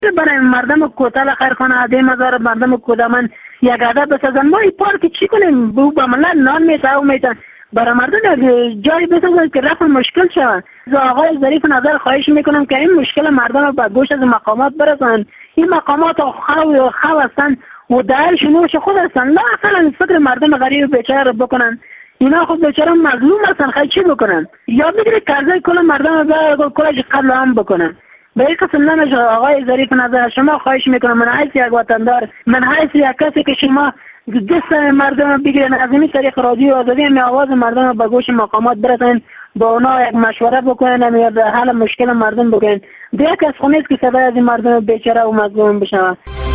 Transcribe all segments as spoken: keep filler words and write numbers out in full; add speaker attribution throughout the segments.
Speaker 1: برای مردم کوتاه خیر کنه ده مزار مردم کوتاه من یک عدد بسازن. ما این پارک چی کنیم؟ بو با ملت نان میته و میتن برای مردم جایی بسازن که رفع مشکل شود. آقای ظریف نظر خواهش میکنم که این مشکل مردم به گوش از مقامات برسن. این مقامات خو خو هستن و در شنوش خود هستن، نه اصلا فکر مردم غریب بیچاره رو بکنن. اینا خود بیچاره مظلوم هستن، خیلی چی بکنن؟ یا بگیره قرضه کل مردم رو کلش قبل هم بکنن. به این قسم نمیشه. آقای ظریف نظر شما خواهش میکنم، من حیث یک وطندار، من حیث یک کسی که شما دست مردم بگیرن از این طریق رادیو آزادی می آواز مردم به گوش مقامات برسن، با اونا یک مشوره بکنن یا به حل مشکل مردم بکنن. دیگه کس خونیست که صدای از این مردم بیچاره و مظلوم بشن.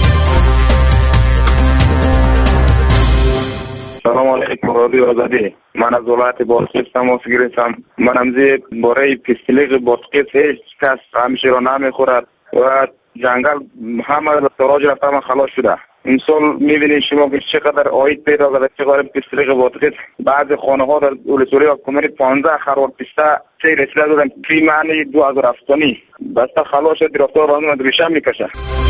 Speaker 2: سلام علیکم رادیو آزادی. من از ولایت بادغیس تماس گرفتم. من امزی برای پستیلیق بادغیس هیچ کس همیشه را نمیخورد و جنگل همه تراج رفتم خلاص شده. این سال میبینید شما که چقدر آید پیدا کرده، چقدر پستیلیق بادغیس بعض خانه ها در اولسوری و کمری پانزده خروار پسته چه رسیده دادن فی معنی دو هزار افغانی بسته خلاص شد. رفتار رازم ریشه میکشه.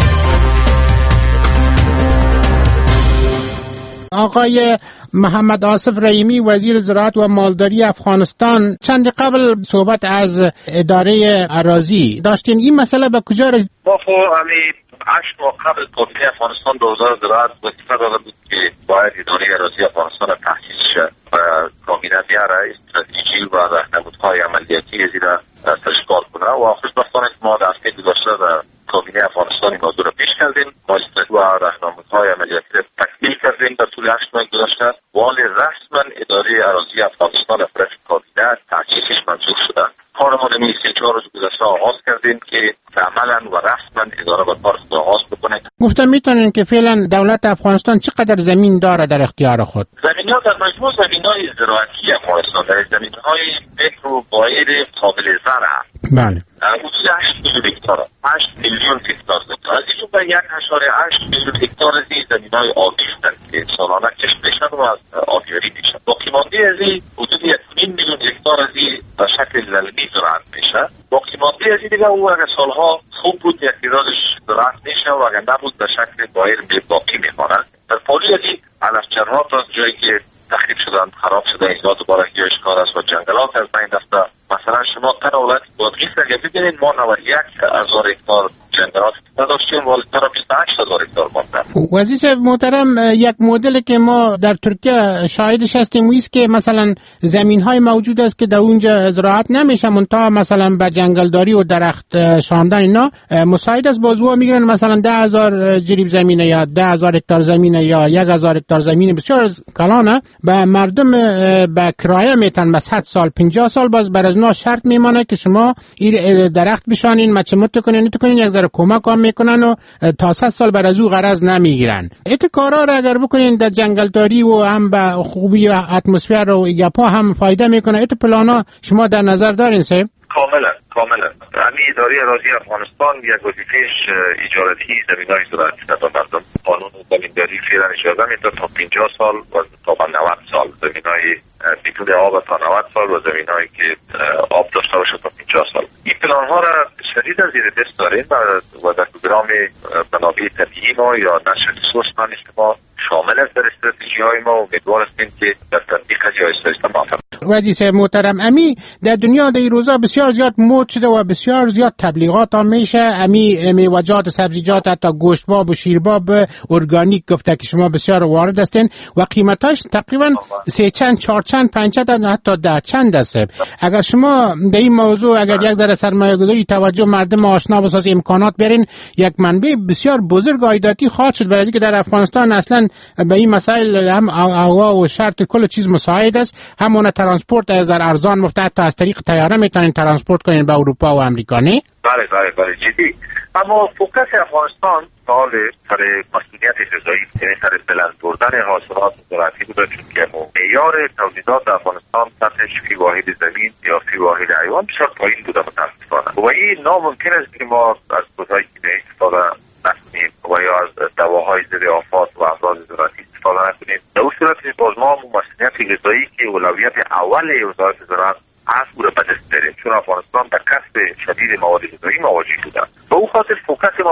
Speaker 3: آقای محمد آصف رحیمی وزیر زراعت و مالداری افغانستان چند قبل صحبت از اداره اراضی داشتین. این مسئله به کجا رسید؟
Speaker 4: ما خو همی هشت ماه قبل کابینه افغانستان به وزارت زراعت وظیفه داده بود که باید اداره اراضی افغانستان تأسیس شد و کابینه بیاره استراتژی و راهنمودهای عملیاتی زیرا تشکیل کنه و خوشبختانه ما در هفته گذشته در کابینه افغانستان این موضوع را پیش کردیم. ما استراتژی و راهنمودهای عملیاتی را تکمیل کردیم در طول هشت ماه گذشته. ولی رسما اداره اراضی افغانستان از طرف کابینه تأسیسش منظور شده. کارمان می سه چهار روز گذشته آغاز کردیم که عملا و رسما اداره با کار خود آغاز بکنه.
Speaker 3: گفتم میتونین که فعلا دولت افغانستان چقدر زمین داره در اختیار خود؟
Speaker 4: زمین ها در مجموع زمین های زراعتی افغانستان در زمین های متر و بایر قابل زرع
Speaker 3: بله
Speaker 4: حدود هشت میلیون هکتار هشت میلیون هکتار از این به یک اشاره هشت میلیون هکتار از این زمین های آبی هستند که سالانه کشت میشن و از آبیاری میشن. باقی مانده از این حدود یک میلیون هکتار از این به شکل زلمی زراعت میشه. باقی مانده از این دیگه او اگر سالها خوب بود یک تعدادش زراعت میشه و اگر نبود به شکل بایر باقی میماند. در پالی از این علفچرها تا جایی که تخریب شدن خراب شده اینها دوباره گیاهش کار است و جنگلات از بین رفته. مثلا شما تر ولایت بادغیس اگر ببینید ما نود و یک هزار هکتار جنگلات نداشتیم ولی تر بیست و هشت هزار هکتار مانده.
Speaker 3: وزیر محترم یک مدل که ما در ترکیه شاهدش هستیم است که مثلا زمین های موجود است که در اونجا زراعت نمیشه منتها مثلا به جنگلداری و درخت شاندن اینا مساعد از بازوها میگیرن. مثلا ده هزار جریب زمینه یا ده هزار هکتار زمینه یا یک هزار هکتار زمینه بسیار کلانه به مردم به کرایه میتن بس صد سال پنجاه سال باز بر از نا شرط میمانه که شما این درخت بشانین مچمت کنین تو کنین یک ذره کمک هم میکنن و تا صد سال بر از او غرض نمیگیرن. ایت کارا را اگر بکنین در جنگلداری و هم به خوبی اتمسفر و گپا هم فایده میکنه. ایت پلانا شما در نظر دارین سه؟
Speaker 4: کاملا کاملا. همین اداره اراضی افغانستان یک وظیفهش اجارتی زمین‌های زراعتی در مردم قانون زمینداری فعلا اجازه میده تا پنجاه سال و تا نود سال زمین‌های بدون آب تا نود سال و زمین‌هایی که آب داشته باشه تا پنجاه سال. این پلان‌ها را شدید از زیر دست داریم و در پروگرام منابع طبیعی ما یا نشر ریسورس منیجمنت ما شامل است در استراتژی‌های ما و امیدوار هستیم که در تطبیق از استفاده موفق.
Speaker 3: وزیر محترم امی در دنیا در این روزا بسیار زیاد مد شده و بسیار زیاد تبلیغات هم میشه. امی میوه‌جات سبزیجات حتی گوشتباب و شیرباب ارگانیک گفته که شما بسیار وارد هستین و قیمتاش تقریبا سه چند چهار چند پنج چند حتی ده چند است. اگر شما در این موضوع اگر یک ذره سرمایه‌گذاری توجه مردم آشنا بسازی امکانات برین یک منبع بسیار بزرگ عایداتی خواهد شد برای اینکه در افغانستان اصلا به این مسائل هم هوا و شرط کل چیز مساعد است. همون ترانسپورت از در ارزان مفت حتی از طریق طیاره میتونین ترانسپورت کنین به اروپا و امریکا نه؟
Speaker 4: بله بله بله جدی. اما فوکس افغانستان سال سر مسئولیت غذایی یعنی سر بلند بردن حاصلات زراعتی بوده که معیار تولیدات افغانستان سطحش فی واحد زمین یا فی واحد حیوان بسیار پایین بوده متاسفانه و این ناممکن است که ما از کودهای کیمیایی استفاده نکنیم و یا از دواهای ضد آفات و امراض زراعتی استفاده نکنیم. در اون صورت باز ما مسئولیت غذایی که اولویت اول وزارت زراعت هست او را به دست بریم چون افغانستان به کسب شدید مواد غذایی مواجه شده. به او خاطر فوکس ما در قسمت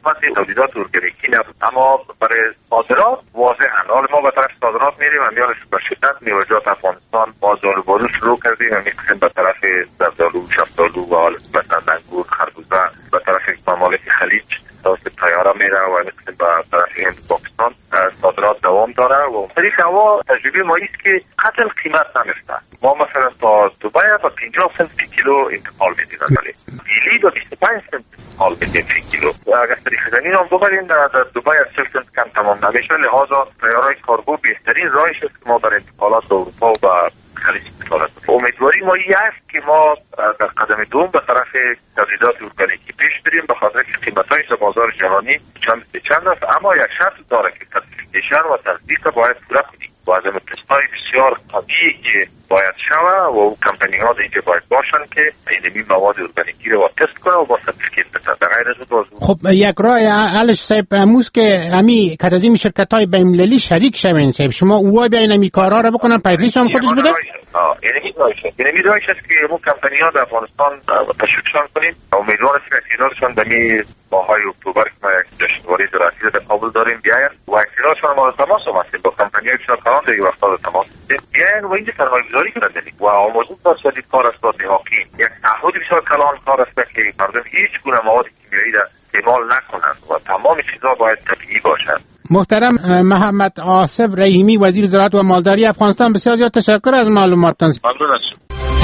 Speaker 4: قسمت تولیدات ارگانیکی نبود، اما برای صادرات واضحا حالا ما به طرف صادرات میریم و میان به شدت میوه‌جات افغانستان با دارو بارو شروع کردیم و می‌خوایم به طرف زردآلو، شفتالو و حالا مثلا انگور، خربوزه به طرف ممالک خلیج توسط طیاره میره و می‌خوایم به طرف هند و پاکستان صادرات دوام داره و طریق هوا تجربه ما است که قتل قیمت نمیفته. ما مثلا تا دبی با پنجاه سنت فی کیلو انتقال میدیم، ولی دیلی با بیست و پنج سنت انتقال میدیم فی کیلو. اگر طریق زمین هم ببریم در دبی از چهل سنت کم تمام نمیشه، لحاظا طیارهای کارگو بهترین راهش است که ما در انتقالات به اروپا و به خلیج انتقالات. امیدواری ما این است که ما در قدم دوم به طرف تولیدات ارگانیکی پیش بریم، به خاطر که قیمت‌های بازار جهانی چند چند است، اما یک شرط داره که سرتیفیکیشن و تصدیق باید پورا کنیم. و از این تست‌های بسیار طبیعی که باید شوه و اون کمپانی‌ها اینجا باید باشن که این مواد ارگانیکی رو تست کنه و با سرتیفیکیت بدن. در غیر از اون
Speaker 3: خب یک راه حلش صاحب اموز که امی که از این شرکت‌های بین‌المللی شریک شوین صاحب، شما اوها بیاین امی کارا رو بکنن پیسش هم خودش بده.
Speaker 4: آه یعنی راهشه یعنی راهش است که اون کمپانی‌ها در افغانستان تشویقشان کنیم. امیدوارم که اکتیدارشان در ماهای اکتبر که ما یک جشنواره درسی در کابل داریم بیاین و اکتیدارشان ما تماس هستیم با کمپانی‌های بسیار کلان در وقتا تماس هستیم بیاین و اینجا سرمایه‌گذاری کنند و آموزش باشد کار است با حقیقی یک تعهد بسیار کلان کار است که مردم هیچ گونه مواد کیمیایی را استعمال نکنند و تمام چیزا باید طبیعی باشند.
Speaker 3: محترم محمد آصف رحیمی وزیر زراعت و مالداری افغانستان، بسیار زیاد تشکر از معلوماتتان.
Speaker 4: ممنون هستم.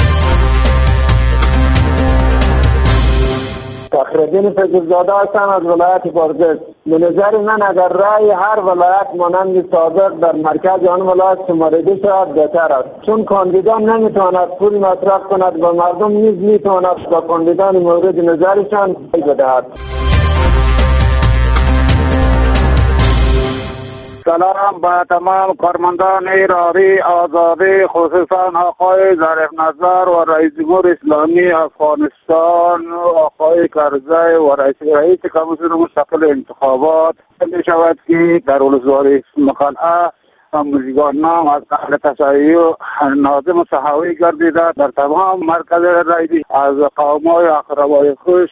Speaker 5: فخرالدین فضلزاده هستم از ولایت بادغیس. به نظر من اگر رای هر ولایت مانند سابق در مرکز آن ولایت شمارده شود بهتر است، چون کاندیدا نمیتواند پول مصرف کند و مردم نیز میتواند با کاندیدان مورد نظرشان رای بدهد.
Speaker 6: سلام با تمام کارمندان رادیوی آزادی، خصوصا آقای ظریف نظر و رئیس جمهور اسلامی افغانستان آقای کرزی و رئیس رئیس کمیسیون مستقل انتخابات. می شود که در ولسوالی مقاله موزیگان نام از اهل تشیع ناظم صحاوی گردیده، در تمام مرکز رایدی از قوم‌های اقربای خوش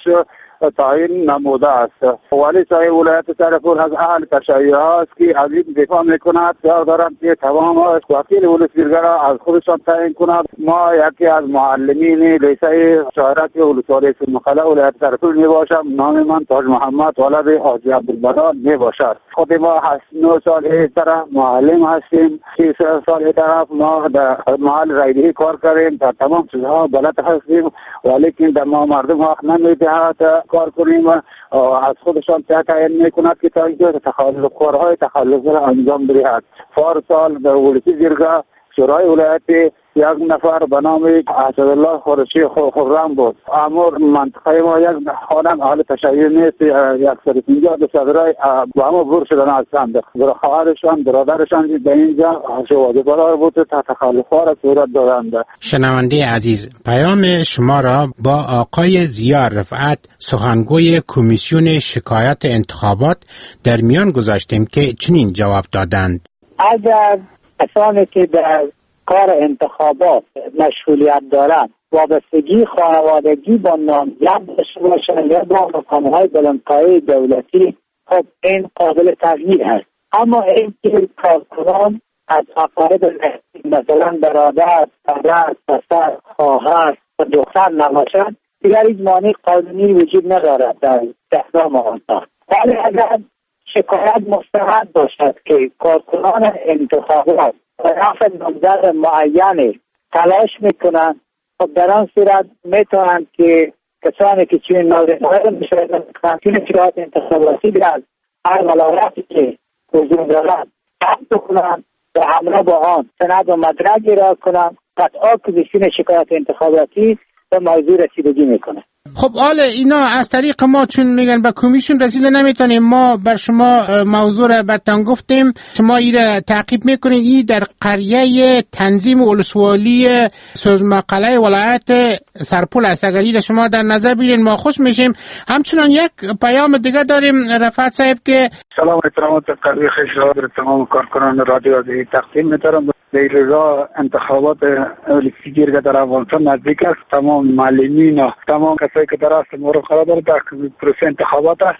Speaker 6: تعیین نموده است. ولی صاحب ولایت سرپور از اهل تشیع است که از این دفاع میکند، پیار دارند که تمام وکیل ولسگیرگر از خودشان تعیین کند. ما یکی از معلمین لیسه شاعرات ولسوالی مقاله ولایت سرپور می باشم. نام من تاج محمد ولد حاجی عبدالبدان می باشد. خود ما هشت نه سال این طرف معلم هستیم، سی سال این طرف ما در محل رایدهی کار کردیم، در تمام چیزها بلد هستیم، ولی در ما مردم حق نمیدهد کار کنیم و از خودشان تعیین میکند که تا اینکه تخلف کارهای تخلف را انجام بدهد. فار سال در ولایت زیرگاه شورای ولایت یک نفر به نام اسدالله خورشی خرم بود. اما منطقه ما یک خانم اهل تشیع نیست، یک سر پنجاه دو صدرای با همه بور شدن هستند. خواهرشان برادرشان به اینجا شواده برار بود تا تخلفها را صورت دادند.
Speaker 3: شنونده عزیز، پیام شما را با آقای ضیا رفعت سخنگوی کمیسیون شکایت انتخابات در میان گذاشتیم که چنین جواب دادند:
Speaker 7: اگر کسانی که در کار انتخابات مشغولیت دارند وابستگی خانوادگی با نامزد داشته باشند یا با مقام‌های بلندپایه دولتی، خب این قابل تغییر هست. اما این که کارکنان از اقارب مثلا برادر، پدر، پسر، خواهر و دختر نباشند، دیگر هیچ مانع قانونی وجود ندارد در استخدام آنها. ولی اگر شکایت مستند باشد که کارکنان انتخابات برای نامزد معین تلاش میکنند، خب در آن صورت میتونند که کسانی که چنین نامزدهای مشارکت میکنند چنین شکایت انتخاباتی در هر ولایتی که حضور دارند ثبت کنند و همراه با آن سند و مدرک ارائه کنند. قطعا کمیسیون شکایت انتخاباتی به موضوع رسیدگی میکنه.
Speaker 3: خب حالا اینا از طریق ما چون میگن به کمیسیون رسیده نمیتونیم، ما بر شما موضوع را برتان گفتیم، شما ایره تعقیب میکنید. ای در قریه تنظیم ولسوالی سوزمقاله ولایت سرپول است. اگر ایره شما در نظر بگیرید ما خوش میشیم. همچنان یک پیام دیگه داریم رفعت صاحب که
Speaker 6: سلام احترامات قلبی خیش را تمام کارکنان رادیو آزادی تقدیم می‌کنم. در رضا انتخابات ولسگیرگر در افغانستان نزدیک است. تمام معلمین و تمام کسایی که در است مورد قرار دارند در پروسه انتخابات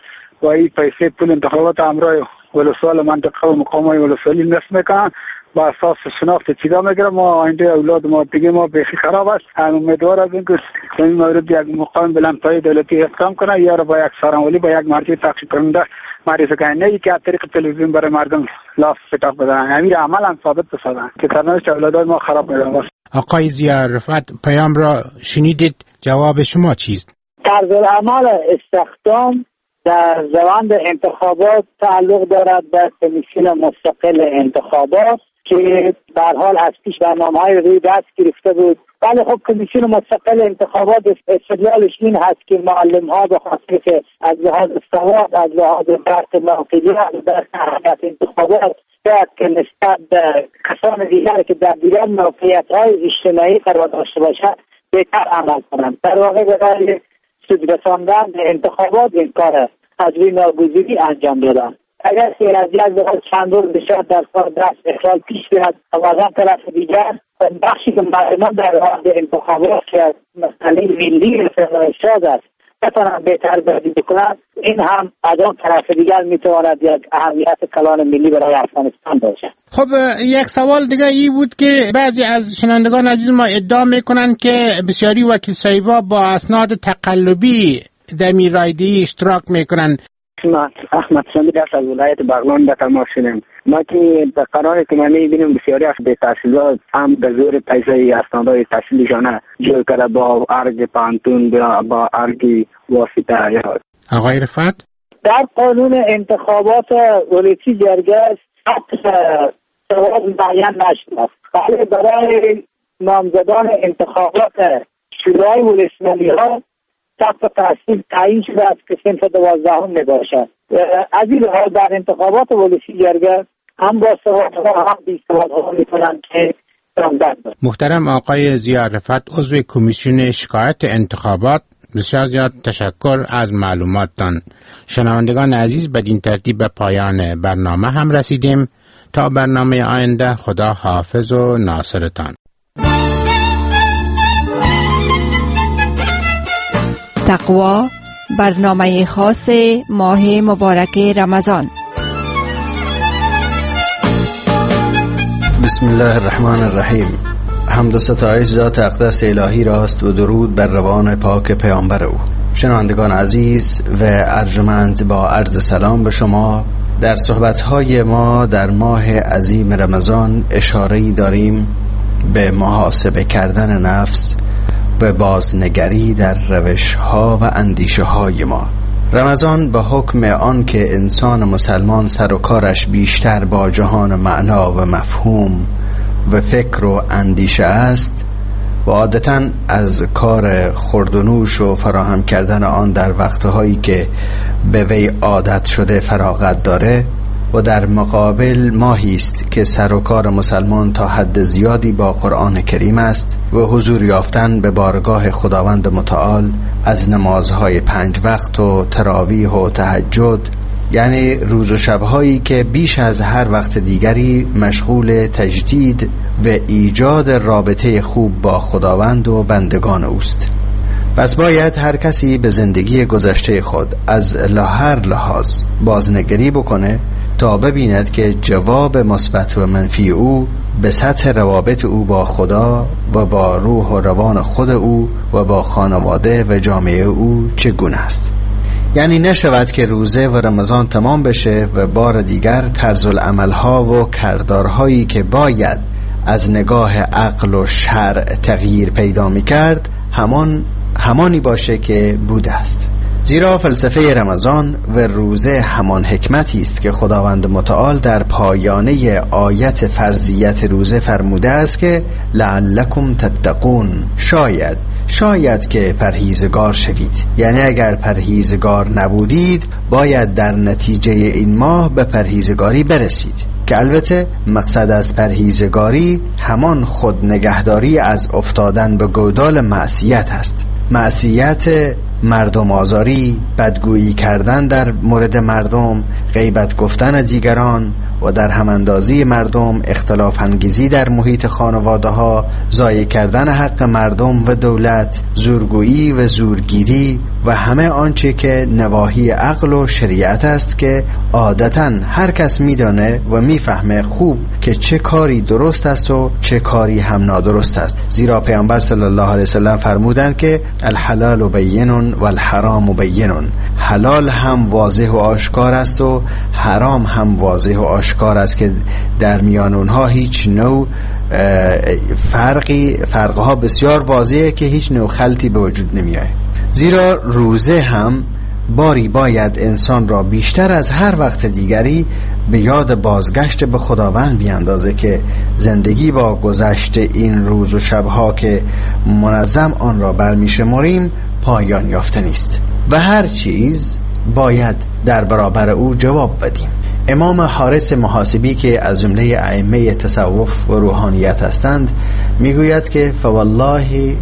Speaker 6: و این پیسه پول انتخابات همراه ولسوال منطقه و مقام های ولسوالی نصب میکنن، با اساس شناخت چیزا میگیره. ما آینده اولاد ما دیگه ما بیخی خراب است. هم امیدوار هستیم که این مورد یک مقام بلندپایه دولتی اقدام کنه یا با یک سرانولی با یک مرجع تحقیق کننده معرفی کنه، نه که از طریق تلویزیون برای مردم لاف فتاق بدن. امیر عملا ثابت بسازن که سرنوشت اولاد ما خراب میشه.
Speaker 3: آقای ضیاء رفعت، پیام را شنیدید، جواب شما چیست؟
Speaker 7: طرز العمل استخدام در روند انتخابات تعلق دارد به کمیسیون مستقل انتخابات که به هر حال از پیش برنامه‌های روی دست گرفته بود. ولی خب کمیسیون مستقل انتخابات استدلالش این هست که معلم‌ها به خاطر که از لحاظ سواد، از لحاظ درک موقعیت، درک اهمیت انتخابات باید که نسبت به کسان دیگر که در دیگر موقعیت‌های اجتماعی قرار داشته باشد بهتر عمل کنند. در واقع برای سود رساندن به انتخابات این کار از روی ناگزیری انجام دادن. اگر خیر از یک دقیقه چند روز بشد در کار دست اخلال پیش بیاد و از آن طرف دیگر بخشی که مردمان در حال انتخابات که از مسئله ملی استفاده است بتوانند بهتر بازی بکنند، این هم از آن طرف دیگر میتواند یک اهمیت کلان ملی برای افغانستان باشد.
Speaker 3: خب یک سوال دیگه ای بود که بعضی از شنوندگان عزیز ما ادعا میکنند که بسیاری وکیل صاحبا با اسناد تقلبی در رایدی اشتراک میکنند.
Speaker 5: احمد سمیر از ولایت بغلان به تماس شدیم. ما که به قرار که ما میبینیم بسیاری از به تحصیلات هم به زور پیسه اسنادهای تحصیلیشانه جور کرده با ارگ پانتون با ارگ واسطه.
Speaker 3: آقای رفعت،
Speaker 7: در قانون انتخابات ولایتی جرگه ثبت سواد معین نشده است، ولی برای نامزدان انتخابات شورای ولسوالی ها ثبت تحصیل تعیین شده است که صنف دوازدهم می باشد. از این حال در انتخابات ولسی جرگه هم با سوادها هم بی سوادها می کنند که نامزد باشند.
Speaker 3: محترم آقای ضیاء رفعت، عضو کمیسیون شکایت انتخابات، بسیار زیاد تشکر از معلوماتتان. شنوندگان عزیز، بدین ترتیب به پایان برنامه هم رسیدیم. تا برنامه آینده، خدا حافظ و ناصرتان.
Speaker 8: تقوا، برنامه خاص ماه مبارک رمضان.
Speaker 9: بسم الله الرحمن الرحیم. حمد و ستایش ذات اقدس الهی راست و درود بر روان پاک پیامبر او. شنوندگان عزیز و ارجمند، با عرض سلام به شما. در صحبت‌های ما در ماه عظیم رمضان اشاره‌ای داریم به محاسبه کردن نفس و بازنگری در روش‌ها و اندیشه‌های ما. رمضان به حکم آن که انسان مسلمان سر و کارش بیشتر با جهان معنا و مفهوم و فکر و اندیشه است و عادتاً از کار خورد و نوش و فراهم کردن آن در وقتهایی که به وی عادت شده فراغت داره، و در مقابل ماهی است که سر و کار مسلمان تا حد زیادی با قرآن کریم است و حضور یافتن به بارگاه خداوند متعال از نمازهای پنج وقت و تراویح و تهجد، یعنی روز و شبهایی که بیش از هر وقت دیگری مشغول تجدید و ایجاد رابطه خوب با خداوند و بندگان اوست. پس باید هر کسی به زندگی گذشته خود از هر لحاظ بازنگری بکنه تا ببیند که جواب مثبت و منفی او به سطح روابط او با خدا و با روح و روان خود او و با خانواده و جامعه او چگونه است. یعنی نشود که روزه و رمضان تمام بشه و بار دیگر طرز العملها و کردارهایی که باید از نگاه عقل و شرع تغییر پیدا می کرد همان همانی باشه که بوده است. زیرا فلسفه رمضان و روزه همان حکمتی است که خداوند متعال در پایانه آیت فرضیت روزه فرموده است که لعلکم تتقون، شاید شاید که پرهیزگار شوید. یعنی اگر پرهیزگار نبودید باید در نتیجه این ماه به پرهیزگاری برسید، که البته مقصد از پرهیزگاری همان خود نگهداری از افتادن به گودال معصیت است. معصیت مردم آزاری، بدگویی کردن در مورد مردم، غیبت گفتن دیگران و در هم اندازی مردم، اختلاف انگیزی در محیط خانواده ها، ضایع کردن حق مردم و دولت، زورگویی و زورگیری و همه آنچه که نواحی عقل و شریعت است که عادتاً هر کس میدانه و میفهمه خوب که چه کاری درست است و چه کاری هم نادرست است. زیرا پیامبر صلی الله علیه وسلم فرمودند که الحلال بین و الحرام بین، حلال هم واضح و آشکار است و حرام هم واضح و آشکار است که در میان اونها هیچ نوع فرقی فرقها بسیار واضحه که هیچ نوع خلطی به وجود نمیاد. زیرا روزه هم باری باید انسان را بیشتر از هر وقت دیگری به یاد بازگشت به خداوند بیاندازه که زندگی با گذشت این روز و شبها که منظم آن را برمی شماریم پایان یافته نیست و هر چیز باید در برابر او جواب بدیم. امام حارث محاسبی که از جمله ائمه تصوف و روحانیت هستند میگوید که فوالله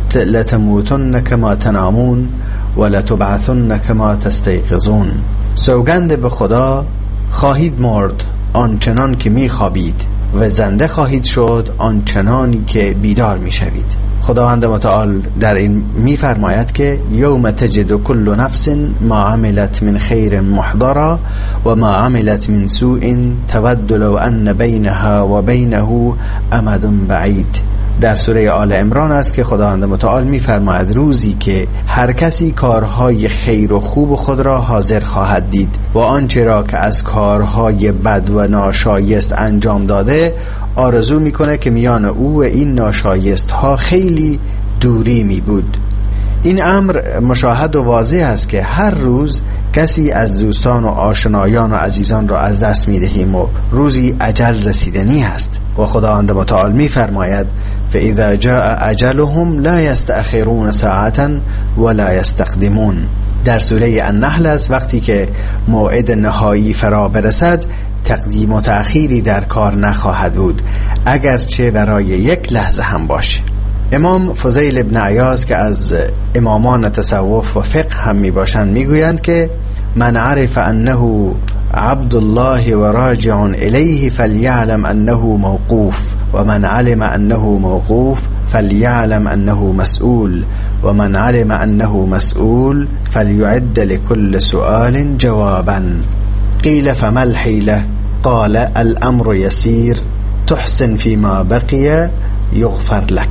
Speaker 9: لتموتن کما تنامون و لتبعثن کما تستيقظون، سوگند به خدا خواهید مرد آنچنان که میخوابید و زنده خواهید شد آنچنانی که بیدار میشوید. خداوند متعال در این میفرماید که یوم تجد کل نفس ما عملت من خیر محضرا و ما عملت من سوء تود لو ان بینها و بینه امد بعید. در سوره آل عمران است که خداوند متعال میفرماید روزی که هر کسی کارهای خیر و خوب خود را حاضر خواهد دید و آنچه را که از کارهای بد و ناشایست انجام داده آرزو میکنه که میان او و این ناشایست ها خیلی دوری می بود. این امر مشاهد و واضح است که هر روز کسی از دوستان و آشنایان و عزیزان را از دست می دهیم و روزی اجل رسیدنی است و خداوند متعال می فرماید فاذا جاء اجلهم لا یستأخرون ساعتا ولا یستقدمون. در سوره النحل است وقتی که موعد نهایی فرا برسد تقدیم و تأخیری در کار نخواهد بود اگرچه برای یک لحظه هم باشه. امام فضیل ابن عیاض که از امامان تصوف و فقه هم می باشند می گویند که من عرف انه عبد الله و راجع الیه فلیعلم انه موقوف و من علم انه موقوف فلیعلم انه مسئول و من علم انه مسئول فلیعد لكل سؤال جوابا. قیل فما الحیلة قال الامر یسیر تحسن فيما بقی یغفر لك.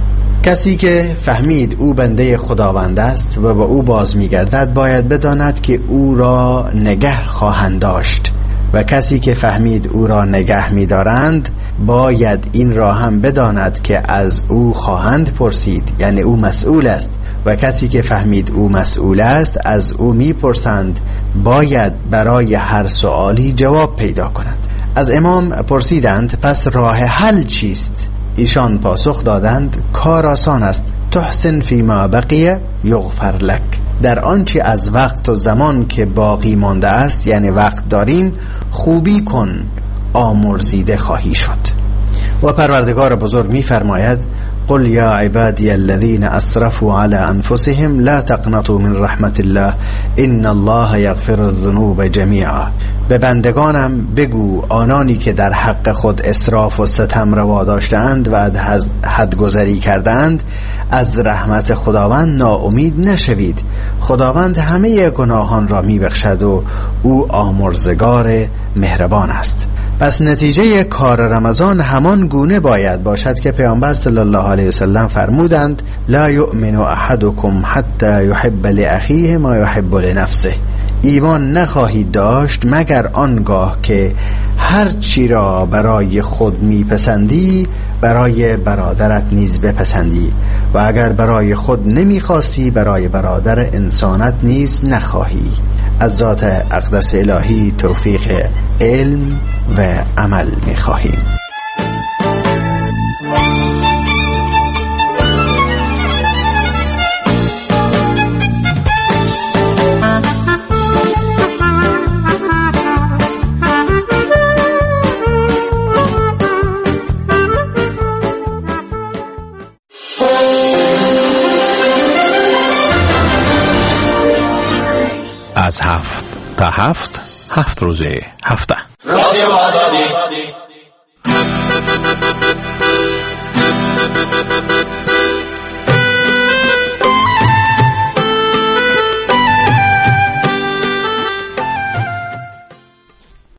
Speaker 9: کسی که فهمید او بنده خداوند است و به او باز میگردد باید بداند که او را نگه خواهند داشت و کسی که فهمید او را نگه می‌دارند باید این را هم بداند که از او خواهند پرسید، یعنی او مسئول است و کسی که فهمید او مسئول است از او میپرسند باید برای هر سوالی جواب پیدا کند. از امام پرسیدند پس راه حل چیست؟ ایشان پاسخ دادند کار آسان است، تحسن فیما بقیه یغفر لک. در آنچه از وقت و زمان که باقی مانده است، یعنی وقت داریم، خوبی کن آمرزیده خواهی شد. و پروردگار بزرگ می فرماید قل یا عبادی الذین اسرفوا علی انفسهم لا تقنطوا من رحمت الله ان الله یغفر الذنوب جمیعا. به بندگانم بگو آنانی که در حق خود اسراف و ستم روا داشتند و حدگذری کردند از رحمت خداوند ناامید نشوید، خداوند همه گناهان را میبخشد و او آمرزگار مهربان است. پس نتیجه کار رمضان همان گونه باید باشد که پیامبر صلی الله علیه وسلم فرمودند لا یؤمن احدکم حتی یحب لاخیه ما یحب لنفسه. ایمان نخواهید داشت مگر آنگاه که هر چی را برای خود میپسندی برای برادرت نیز بپسندی و اگر برای خود نمیخواستی برای برادر انسانت نیز نخواهی. از ذات اقدس الهی توفیق علم و عمل میخواهیم.
Speaker 10: از هفت تا هفت هفت روزه هفته
Speaker 11: رادیو آزادی.